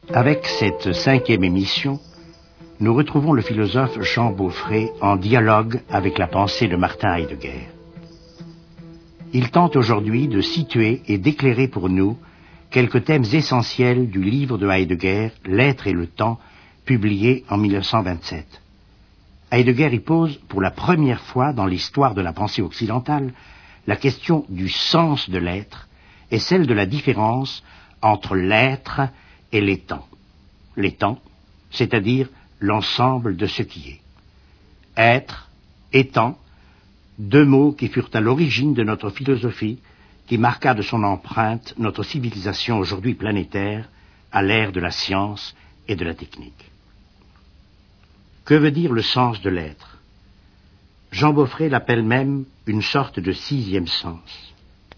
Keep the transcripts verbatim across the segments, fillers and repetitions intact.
Avec cette cinquième émission, nous retrouvons le philosophe Jean Beaufret en dialogue avec la pensée de Martin Heidegger. Il tente aujourd'hui de situer et d'éclairer pour nous quelques thèmes essentiels du livre de Heidegger, L'être et le temps, publié en mille neuf cent vingt-sept. Heidegger y pose, pour la première fois dans l'histoire de la pensée occidentale, la question du sens de l'être et celle de la différence entre l'être et les temps. Les temps, c'est-à-dire l'ensemble de ce qui est. Être et temps, deux mots qui furent à l'origine de notre philosophie, qui marqua de son empreinte notre civilisation aujourd'hui planétaire, à l'ère de la science et de la technique. Que veut dire le sens de l'être? Jean Beaufret l'appelle même une sorte de sixième sens.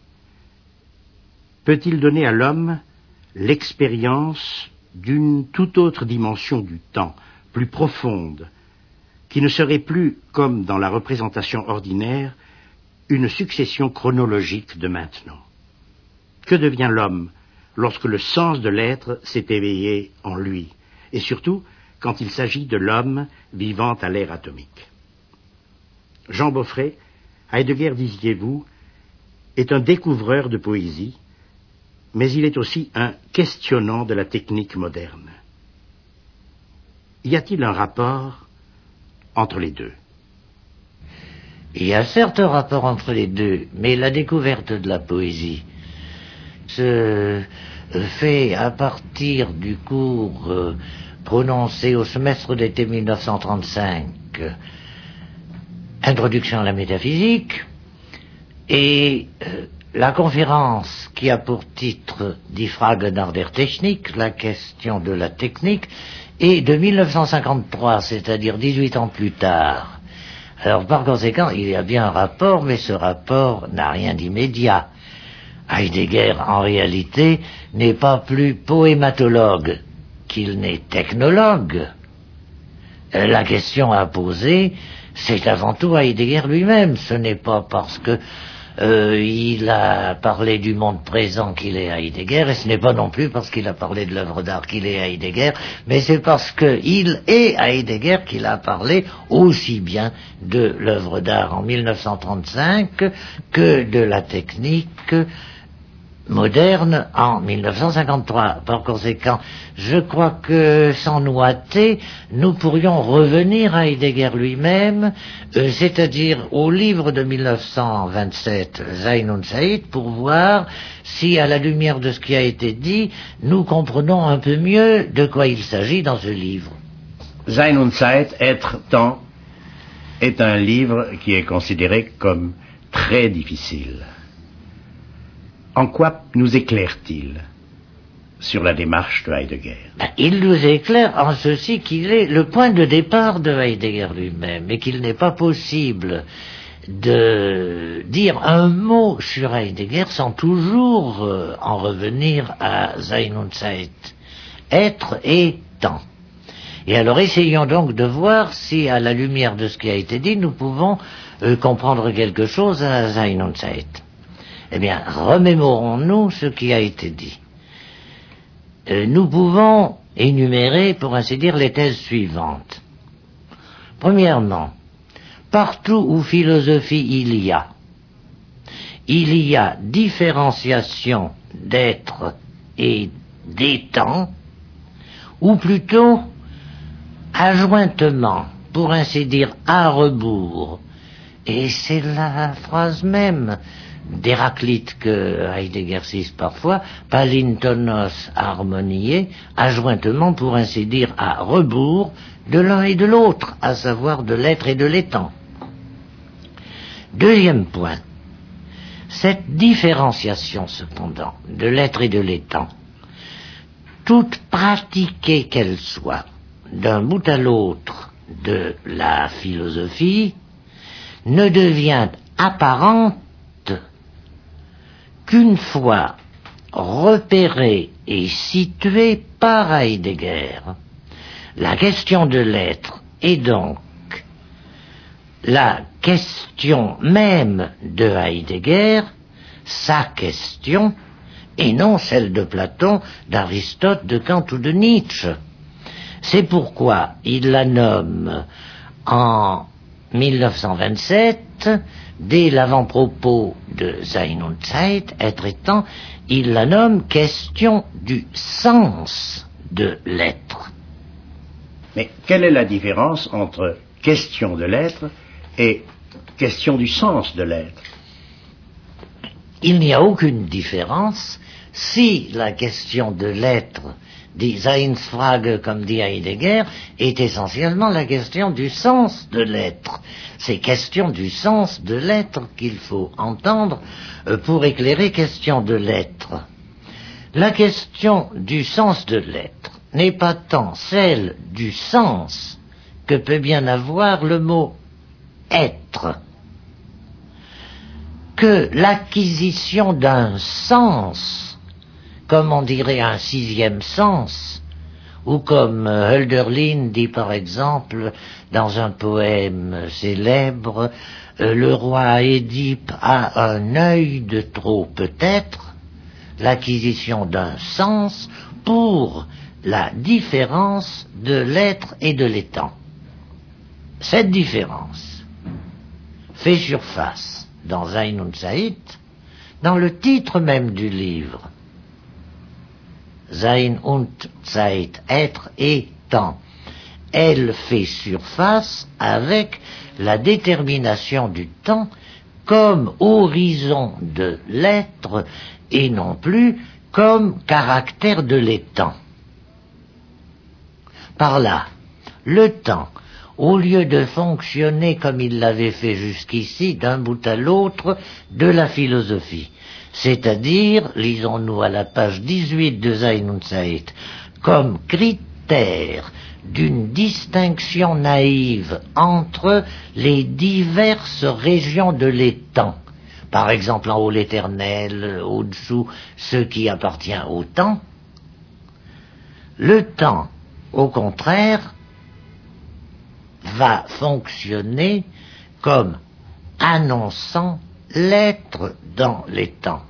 Peut-il donner à l'homme l'expérience d'une toute autre dimension du temps, plus profonde, qui ne serait plus, comme dans la représentation ordinaire, une succession chronologique de maintenant? Que devient l'homme lorsque le sens de l'être s'est éveillé en lui, et surtout quand il s'agit de l'homme vivant à l'ère atomique? Jean Beaufret, Heidegger, disiez-vous, est un découvreur de poésie, mais il est aussi un questionnant de la technique moderne. Y a-t-il un rapport entre les deux? Il y a certes un rapport entre les deux, mais la découverte de la poésie se fait à partir du cours euh, prononcé au semestre d'été mille neuf cent trente-cinq, euh, Introduction à la métaphysique, et euh, la conférence qui a pour titre Die Frage nach der Technik, la question de la technique, est de mille neuf cent cinquante-trois, c'est-à-dire dix-huit ans plus tard. Alors par conséquent, il y a bien un rapport, mais ce rapport n'a rien d'immédiat. Heidegger, en réalité, n'est pas plus poématologue qu'il n'est technologue. La question à poser, c'est avant tout Heidegger lui-même. Ce n'est pas parce que euh, il a parlé du monde présent qu'il est Heidegger, et ce n'est pas non plus parce qu'il a parlé de l'œuvre d'art qu'il est Heidegger, mais c'est parce qu'il est Heidegger qu'il a parlé aussi bien de l'œuvre d'art en mille neuf cent trente-cinq que de la technique moderne en mille neuf cent cinquante-trois. Par conséquent, je crois que sans nous hâter, nous pourrions revenir à Heidegger lui-même, euh, c'est-à-dire au livre de mille neuf cent vingt-sept, Sein und Zeit, pour voir si, à la lumière de ce qui a été dit, nous comprenons un peu mieux de quoi il s'agit dans ce livre. Sein und Zeit, être, temps, est un livre qui est considéré comme très difficile. En quoi nous éclaire-t-il sur la démarche de Heidegger? Ben, il nous éclaire en ceci qu'il est le point de départ de Heidegger lui-même, et qu'il n'est pas possible de dire un mot sur Heidegger sans toujours euh, en revenir à Sein und Zeit, être et temps. Et alors essayons donc de voir si, à la lumière de ce qui a été dit, nous pouvons euh, comprendre quelque chose à Sein und Zeit. Eh bien, remémorons-nous ce qui a été dit. Euh, nous pouvons énumérer, pour ainsi dire, les thèses suivantes. Premièrement, partout où philosophie il y a, il y a différenciation d'être et des temps, ou plutôt adjointement, pour ainsi dire, à rebours. Et c'est la phrase même d'Héraclite que Heidegger cite parfois, palintonos harmoniae, adjointement, pour ainsi dire, à rebours de l'un et de l'autre, à savoir de l'être et de l'étant. Deuxième point, cette différenciation cependant de l'être et de l'étant, toute pratiquée qu'elle soit, d'un bout à l'autre de la philosophie, ne devient apparente qu'une fois repérée et située par Heidegger. La question de l'être est donc la question même de Heidegger, sa question, et non celle de Platon, d'Aristote, de Kant ou de Nietzsche. C'est pourquoi il la nomme en mille neuf cent vingt-sept, dès l'avant-propos de Sein und Zeit, être et temps, il la nomme question du sens de l'être. Mais quelle est la différence entre question de l'être et question du sens de l'être? Il n'y a aucune différence si la question de l'être, die Seinsfrage, comme dit Heidegger, est essentiellement la question du sens de l'être. C'est question du sens de l'être qu'il faut entendre pour éclairer question de l'être. La question du sens de l'être n'est pas tant celle du sens que peut bien avoir le mot être, que l'acquisition d'un sens, comme on dirait un sixième sens, ou comme Hölderlin dit par exemple dans un poème célèbre, euh, le roi Édipe a un œil de trop peut-être, l'acquisition d'un sens pour la différence de l'être et de l'étant. Cette différence fait surface dans Sein und Zeit, dans le titre même du livre. Sein und Zeit, être et temps. Elle fait surface avec la détermination du temps comme horizon de l'être et non plus comme caractère de l'étant. Par là, le temps, au lieu de fonctionner comme il l'avait fait jusqu'ici d'un bout à l'autre de la philosophie, c'est-à-dire, lisons-nous à la page dix-huit de Sein und Zeit, comme critère d'une distinction naïve entre les diverses régions de l'étant, par exemple en haut l'éternel, au-dessous ce qui appartient au temps. Le temps, au contraire, va fonctionner comme annonçant l'être dans les temps.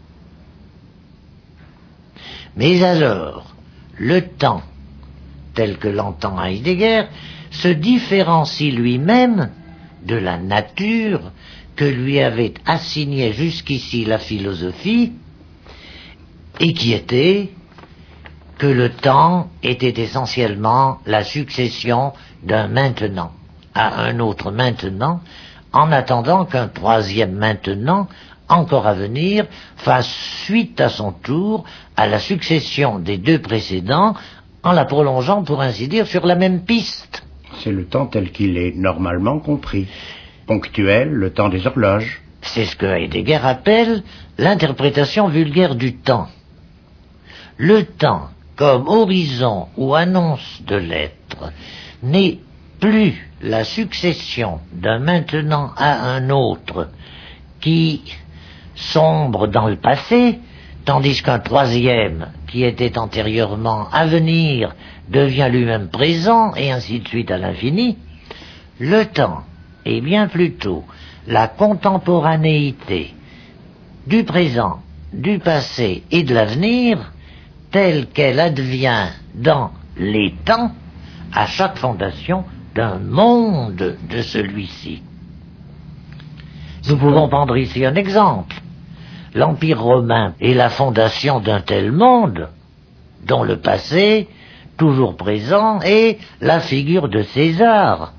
Mais alors, le temps, tel que l'entend Heidegger, se différencie lui-même de la nature que lui avait assignée jusqu'ici la philosophie, et qui était que le temps était essentiellement la succession d'un maintenant à un autre maintenant, en attendant qu'un troisième maintenant, encore à venir, fasse suite à son tour à la succession des deux précédents, en la prolongeant, pour ainsi dire, sur la même piste. C'est le temps tel qu'il est normalement compris. Ponctuel, le temps des horloges. C'est ce que Heidegger appelle l'interprétation vulgaire du temps. Le temps, comme horizon ou annonce de l'être, n'est plus la succession d'un maintenant à un autre qui sombre dans le passé, tandis qu'un troisième qui était antérieurement à venir devient lui-même présent, et ainsi de suite à l'infini. Le temps est bien plutôt la contemporanéité du présent, du passé et de l'avenir, telle qu'elle advient dans les temps à chaque fondation d'un monde de celui-ci. Nous pouvons prendre ici un exemple. L'Empire romain est la fondation d'un tel monde, dont le passé, toujours présent, est la figure de César,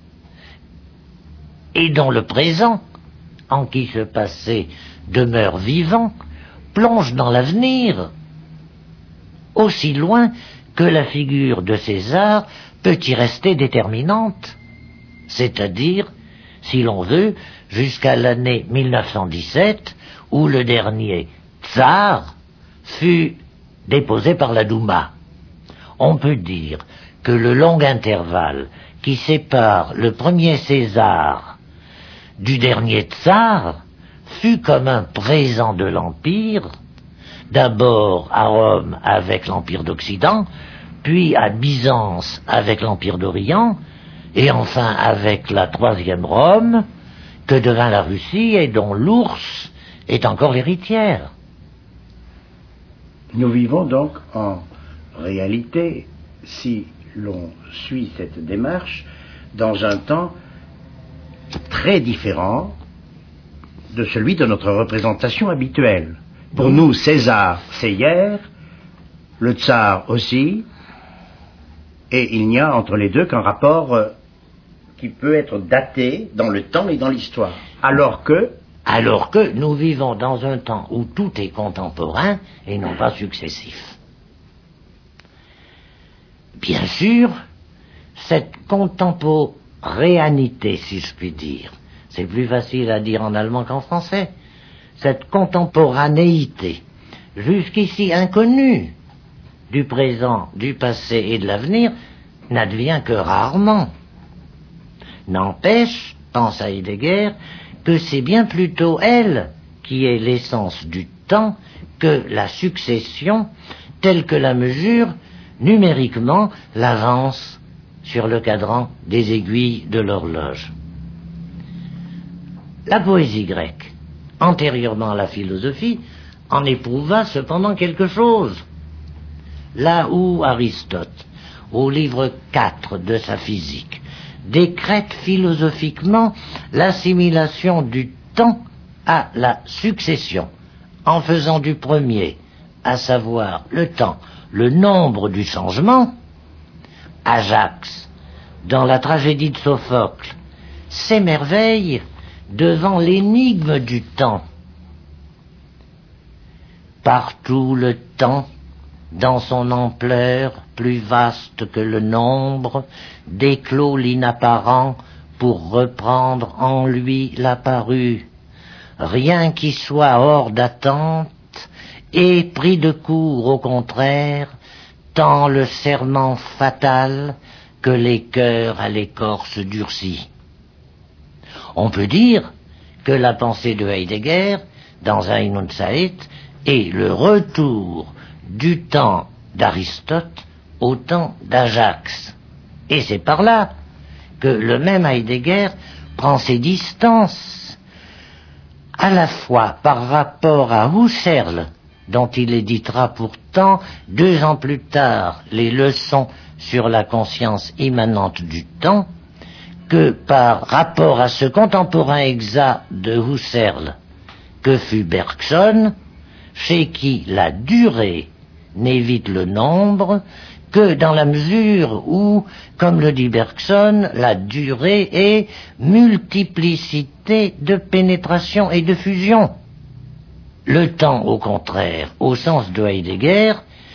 et dont le présent, en qui ce passé demeure vivant, plonge dans l'avenir, aussi loin que la figure de César peut y rester déterminante, c'est-à-dire, si l'on veut, jusqu'à l'année mille neuf cent dix-sept, où le dernier tsar fut déposé par la Douma. On peut dire que le long intervalle qui sépare le premier César du dernier tsar fut comme un présent de l'Empire, d'abord à Rome avec l'Empire d'Occident, puis à Byzance avec l'Empire d'Orient, et enfin avec la troisième Rome, que devint la Russie et dont l'ours est encore l'héritière. Nous vivons donc en réalité, si l'on suit cette démarche, dans un temps très différent de celui de notre représentation habituelle. Pour nous, César, c'est hier, le tsar aussi, et il n'y a entre les deux qu'un rapport euh, qui peut être daté dans le temps et dans l'histoire. Alors que... Alors que nous vivons dans un temps où tout est contemporain et non pas successif. Bien sûr, cette contemporanéité, si je puis dire, c'est plus facile à dire en allemand qu'en français, cette contemporanéité, jusqu'ici inconnue, du présent, du passé et de l'avenir, n'advient que rarement. N'empêche, pense Heidegger, que c'est bien plutôt elle qui est l'essence du temps que la succession, telle que la mesure numériquement l'avance sur le cadran des aiguilles de l'horloge. La poésie grecque, antérieurement à la philosophie, en éprouva cependant quelque chose. Là où Aristote, au livre quatre de sa physique, décrète philosophiquement l'assimilation du temps à la succession, en faisant du premier, à savoir le temps, le nombre du changement, Ajax, dans la tragédie de Sophocle, s'émerveille devant l'énigme du temps. Partout le temps, dans son ampleur plus vaste que le nombre, déclos l'inapparent pour reprendre en lui l'apparu. Rien qui soit hors d'attente et pris de court au contraire, tant le serment fatal que les cœurs à l'écorce durcie. On peut dire que la pensée de Heidegger, dans Ein und Zeit, est le retour du temps d'Aristote au temps d'Ajax. Et c'est par là que le même Heidegger prend ses distances, à la fois par rapport à Husserl, dont il éditera pourtant deux ans plus tard les leçons sur la conscience immanente du temps, que par rapport à ce contemporain exact de Husserl que fut Bergson, chez qui la durée n'évite le nombre que dans la mesure où, comme le dit Bergson, la durée est multiplicité de pénétration et de fusion. Le temps, au contraire, au sens de Heidegger,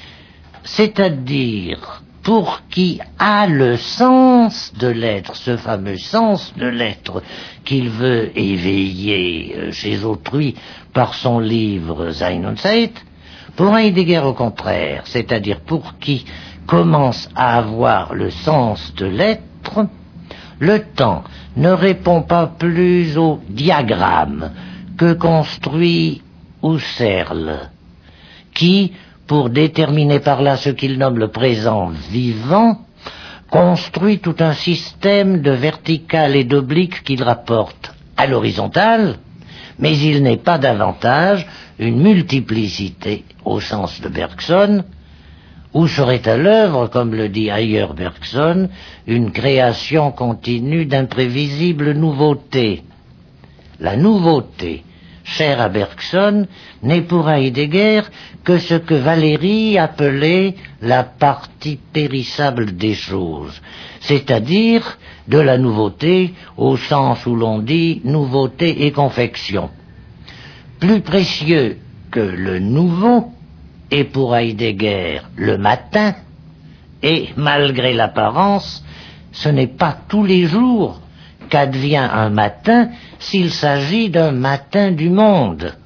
c'est-à-dire pour qui a le sens de l'être, ce fameux sens de l'être qu'il veut éveiller chez autrui par son livre Sein und Zeit, pour Heidegger au contraire, c'est-à-dire pour qui commence à avoir le sens de l'être, le temps ne répond pas plus au diagramme que construit Husserl, qui, pour déterminer par là ce qu'il nomme le présent vivant, construit tout un système de verticales et d'obliques qu'il rapporte à l'horizontale, mais il n'est pas davantage une multiplicité au sens de Bergson, où serait à l'œuvre, comme le dit ailleurs Bergson, une création continue d'imprévisibles nouveautés. La nouveauté, chère à Bergson, n'est pour Heidegger que ce que Valéry appelait la partie périssable des choses, c'est-à-dire de la nouveauté au sens où l'on dit nouveauté et confection. Plus précieux que le nouveau est pour Heidegger le matin, et malgré l'apparence, ce n'est pas tous les jours qu'advient un matin s'il s'agit d'un matin du monde.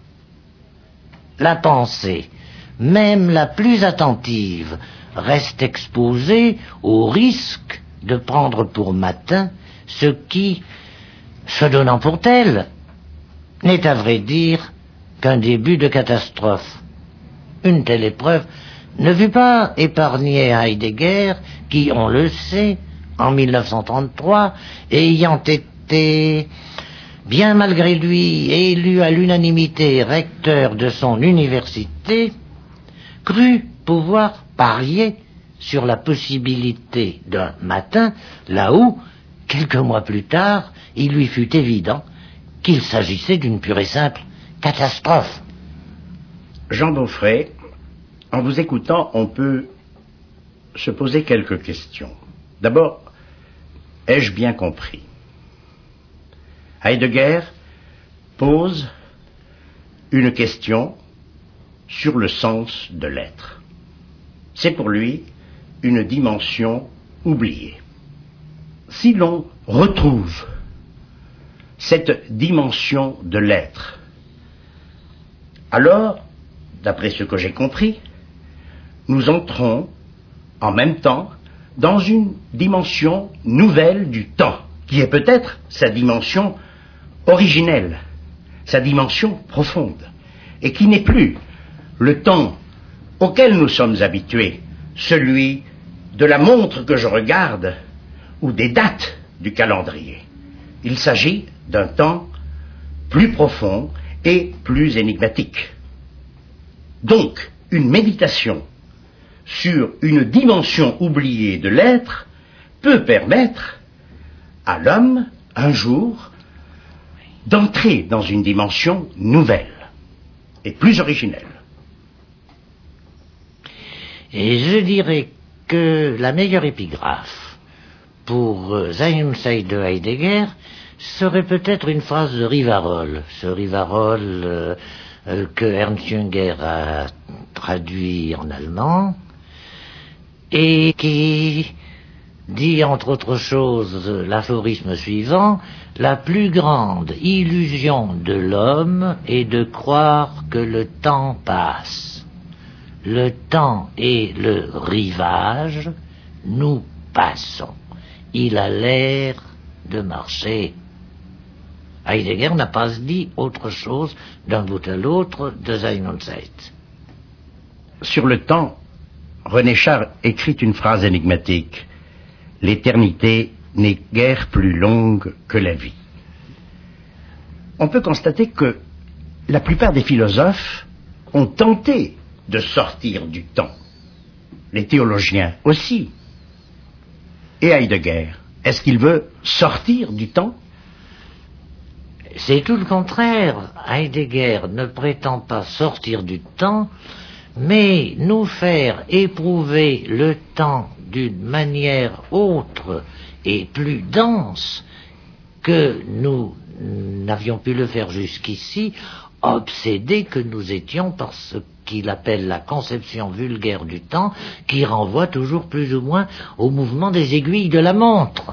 La pensée, même la plus attentive, reste exposée au risque de prendre pour matin ce qui, se donnant pour tel, n'est à vrai dire qu'un début de catastrophe. Une telle épreuve ne fut pas épargnée à Heidegger, qui, on le sait, en mille neuf cent trente-trois, ayant été, bien malgré lui, élu à l'unanimité recteur de son université, cru pouvoir parier sur la possibilité d'un matin, là où, quelques mois plus tard, il lui fut évident qu'il s'agissait d'une pure et simple catastrophe. Jean Beaufret, en vous écoutant, on peut se poser quelques questions. D'abord, ai-je bien compris? Heidegger pose une question sur le sens de l'être. C'est pour lui une dimension oubliée. Si l'on retrouve cette dimension de l'être, alors, d'après ce que j'ai compris, nous entrons en même temps dans une dimension nouvelle du temps, qui est peut-être sa dimension originelle, sa dimension profonde, et qui n'est plus le temps auquel nous sommes habitués, celui de la montre que je regarde ou des dates du calendrier. Il s'agit d'un temps plus profond et plus énigmatique. Donc, une méditation sur une dimension oubliée de l'être peut permettre à l'homme, un jour, d'entrer dans une dimension nouvelle et plus originelle. Et je dirais que la meilleure épigraphe pour euh, Sein und Zeit de Heidegger serait peut-être une phrase de Rivarol, ce Rivarol euh, euh, que Ernst Jünger a traduit en allemand, et qui dit entre autres choses l'aphorisme suivant: la plus grande illusion de l'homme est de croire que le temps passe. Le temps est le rivage, nous passons. Il a l'air de marcher. Heidegger n'a pas dit autre chose d'un bout à l'autre de Sein und Zeit. Sur le temps, René Char écrit une phrase énigmatique: l'éternité n'est guère plus longue que la vie. On peut constater que la plupart des philosophes ont tenté de sortir du temps. Les théologiens aussi. Et Heidegger, est-ce qu'il veut sortir du temps? C'est tout le contraire. Heidegger ne prétend pas sortir du temps, mais nous faire éprouver le temps d'une manière autre et plus dense que nous n'avions pu le faire jusqu'ici, obsédés que nous étions par ce qu'il appelle la conception vulgaire du temps, qui renvoie toujours plus ou moins au mouvement des aiguilles de la montre.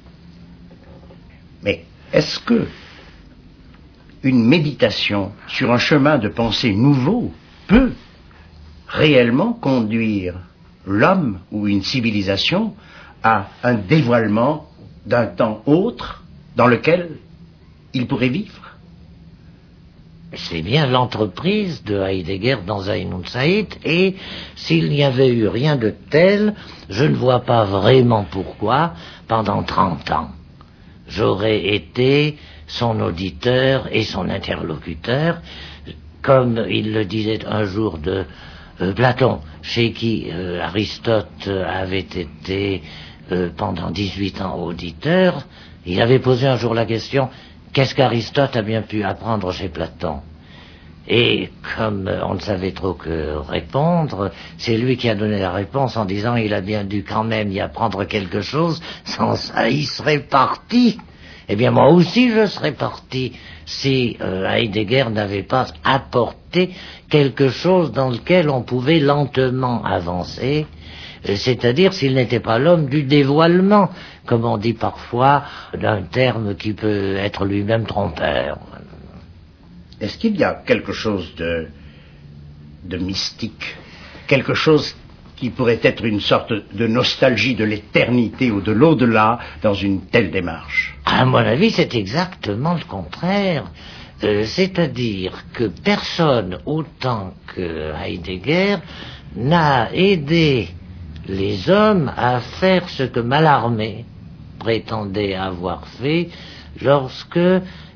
Mais est-ce que une méditation sur un chemin de pensée nouveau peut réellement conduire l'homme ou une civilisation à un dévoilement d'un temps autre dans lequel il pourrait vivre? C'est bien l'entreprise de Heidegger dans Sein und Zeit, et s'il n'y avait eu rien de tel, je ne vois pas vraiment pourquoi, pendant trente ans, j'aurais été son auditeur et son interlocuteur, comme il le disait un jour de euh, Platon, chez qui euh, Aristote avait été euh, pendant dix-huit ans auditeur. Il avait posé un jour la question: qu'est-ce qu'Aristote a bien pu apprendre chez Platon? Et comme on ne savait trop que répondre, c'est lui qui a donné la réponse en disant: il a bien dû quand même y apprendre quelque chose, sans ça il serait parti. Eh bien moi aussi je serais parti si euh, Heidegger n'avait pas apporté quelque chose dans lequel on pouvait lentement avancer, c'est-à-dire s'il n'était pas l'homme du dévoilement, comme on dit parfois d'un terme qui peut être lui-même trompeur. Est-ce qu'il y a quelque chose de, de mystique, quelque chose qui pourrait être une sorte de nostalgie de l'éternité ou de l'au-delà dans une telle démarche? À mon avis, c'est exactement le contraire. Euh, c'est-à-dire que personne, autant que Heidegger, n'a aidé les hommes à faire ce que Mallarmé prétendait avoir fait lorsque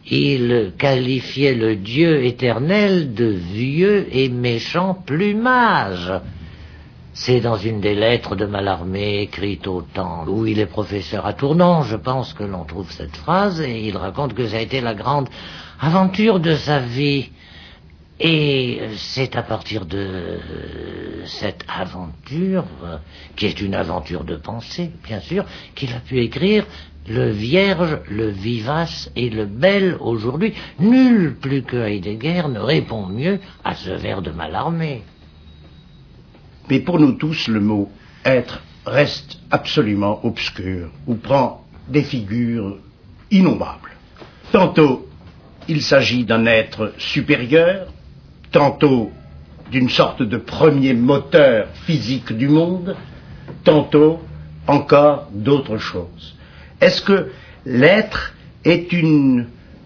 il qualifiait le Dieu éternel de vieux et méchant plumage. C'est dans une des lettres de Mallarmé écrites au temps où il est professeur à Tournon, je pense que l'on trouve cette phrase, et il raconte que ça a été la grande aventure de sa vie. Et c'est à partir de cette aventure, qui est une aventure de pensée, bien sûr, qu'il a pu écrire le vierge, le vivace et le bel aujourd'hui. Nul plus que Heidegger ne répond mieux à ce vers de Mallarmé. Mais pour nous tous, le mot « être » reste absolument obscur, ou prend des figures innombrables. Tantôt, il s'agit d'un être supérieur, tantôt d'une sorte de premier moteur physique du monde, tantôt encore d'autres choses. Est-ce que l'être est une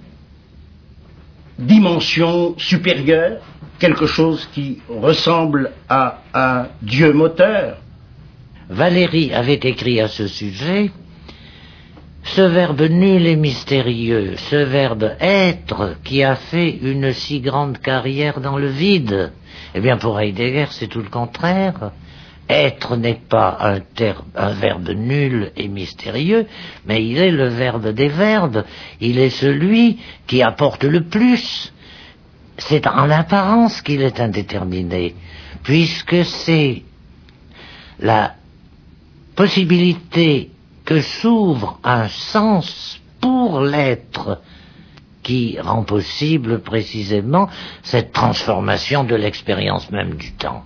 dimension supérieure, quelque chose qui ressemble à un Dieu moteur? Valéry avait écrit à ce sujet: ce verbe nul et mystérieux, ce verbe être qui a fait une si grande carrière dans le vide. Eh bien, pour Heidegger, c'est tout le contraire. Être n'est pas un, terme, un verbe nul et mystérieux, mais il est le verbe des verbes. Il est celui qui apporte le plus. C'est en apparence qu'il est indéterminé, puisque c'est la possibilité que s'ouvre un sens pour l'être qui rend possible précisément cette transformation de l'expérience même du temps.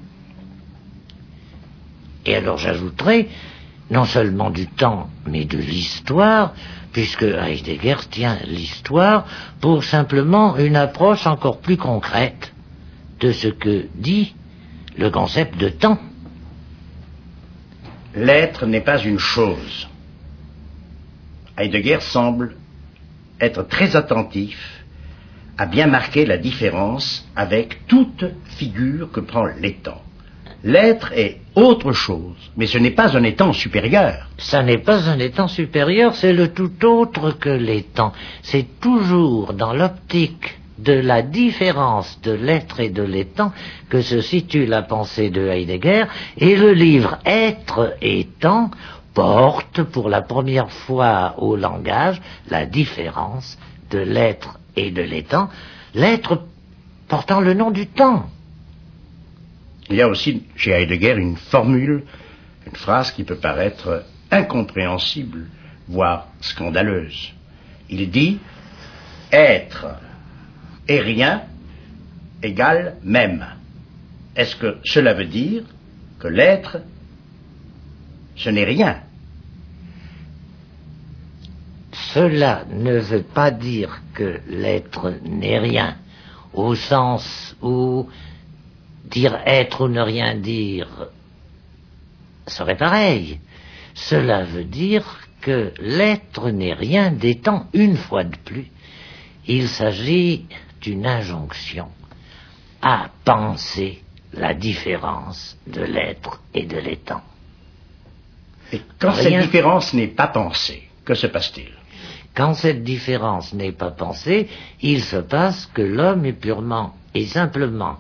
Et alors j'ajouterai, non seulement du temps, mais de l'histoire, puisque Heidegger tient l'histoire pour simplement une approche encore plus concrète de ce que dit le concept de temps. L'être n'est pas une chose. Heidegger semble être très attentif à bien marquer la différence avec toute figure que prend l'étang. L'être est autre chose, mais ce n'est pas un étang supérieur. Ça n'est pas un étang supérieur, c'est le tout autre que l'étang. C'est toujours dans l'optique de la différence de l'être et de l'étang que se situe la pensée de Heidegger, et le livre Être et temps porte pour la première fois au langage la différence de l'être et de l'étang, l'être portant le nom du temps. Il y a aussi chez Heidegger une formule, une phrase qui peut paraître incompréhensible, voire scandaleuse. Il dit « être et rien égale même ». Est-ce que cela veut dire que l'être, ce n'est rien? Cela ne veut pas dire que l'être n'est rien, au sens où dire être ou ne rien dire serait pareil. Cela veut dire que l'être n'est rien d'étant une fois de plus. Il s'agit d'une injonction à penser la différence de l'être et de l'étant. Et quand rien... cette différence n'est pas pensée, que se passe-t-il? Quand cette différence n'est pas pensée, il se passe que l'homme est purement et simplement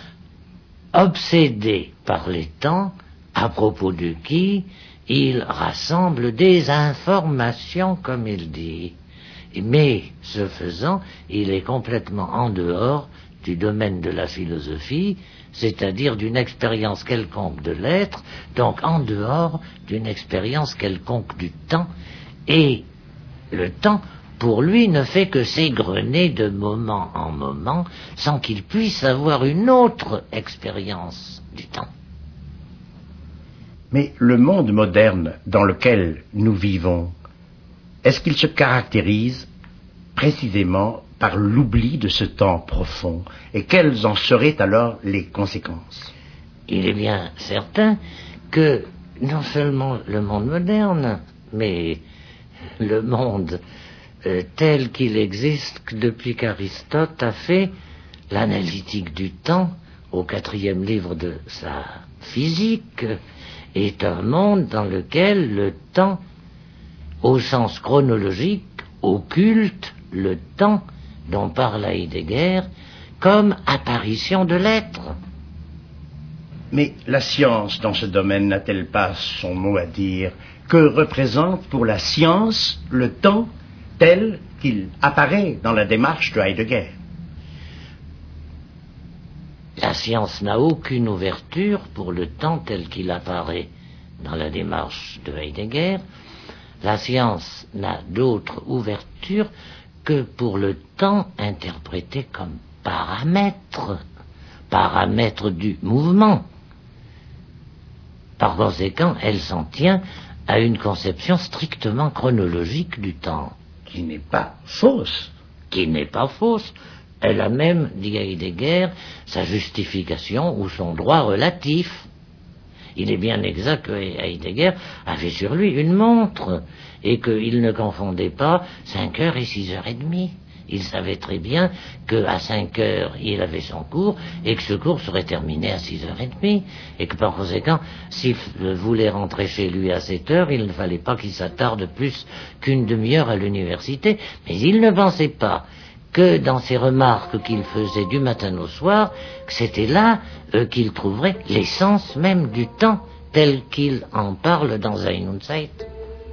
obsédé par l'étang, à propos de qui il rassemble des informations, comme il dit. Mais, ce faisant, il est complètement en dehors du domaine de la philosophie, c'est-à-dire d'une expérience quelconque de l'être, donc en dehors d'une expérience quelconque du temps, et le temps, pour lui, ne fait que s'égrener de moment en moment, sans qu'il puisse avoir une autre expérience du temps. Mais le monde moderne dans lequel nous vivons, est-ce qu'il se caractérise précisément par l'oubli de ce temps profond? Et quelles en seraient alors les conséquences? Il est bien certain que non seulement le monde moderne, mais le monde euh, tel qu'il existe depuis qu'Aristote a fait l'analytique du temps au quatrième livre de sa physique, est un monde dans lequel le temps, au sens chronologique, occulte le temps dont parle Heidegger comme apparition de l'être. Mais la science dans ce domaine n'a-t-elle pas son mot à dire? Que représente pour la science le temps tel qu'il apparaît dans la démarche de Heidegger? La science n'a aucune ouverture pour le temps tel qu'il apparaît dans la démarche de Heidegger. La science n'a d'autre ouverture que pour le temps interprété comme paramètre, paramètre du mouvement. Par conséquent, elle s'en tient à une conception strictement chronologique du temps. Qui n'est pas fausse. Qui n'est pas fausse. Elle a même, dit Heidegger, sa justification ou son droit relatif. Il est bien exact que Heidegger avait sur lui une montre et qu'il ne confondait pas cinq heures et six heures et demie. Il savait très bien qu'à cinq heures, il avait son cours et que ce cours serait terminé à six heures et demie. Et que par conséquent, s'il voulait rentrer chez lui à sept heures, il ne fallait pas qu'il s'attarde plus qu'une demi-heure à l'université. Mais il ne pensait pas que dans ses remarques qu'il faisait du matin au soir, que c'était là euh, qu'il trouverait l'essence même du temps tel qu'il en parle dans Ein und Zeit.